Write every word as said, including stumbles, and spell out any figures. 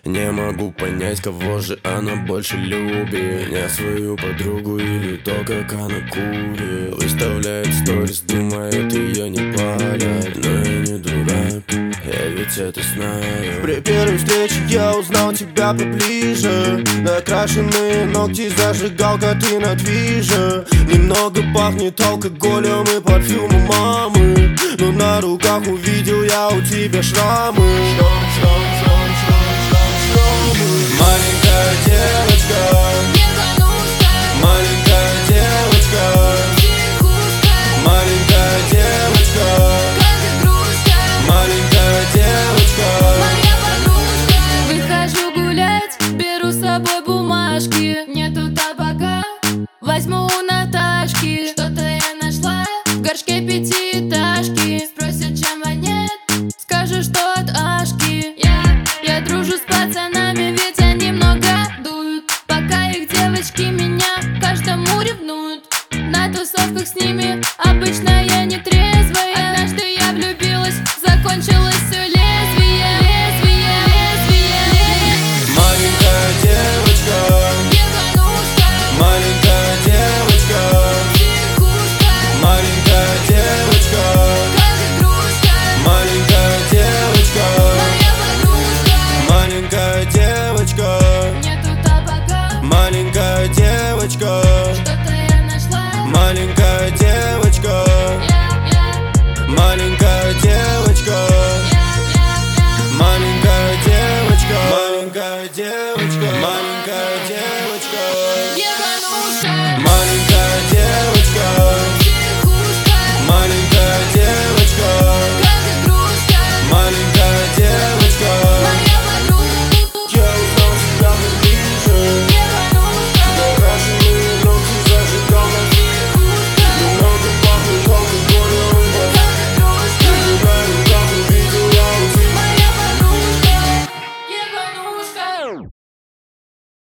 Не могу понять, кого же она больше любит, меня, свою подругу или то, как она курит. Выставляет сторис, думает, ее не палят. Но я не дурак, я ведь это знаю. При первой встрече я узнал тебя поближе. Накрашенные ногти, зажигалка, ты на движе. Немного пахнет алкоголем и парфюмом мамы, но на руках увидел я у тебя шрамы. Шрам, шрам, шрам.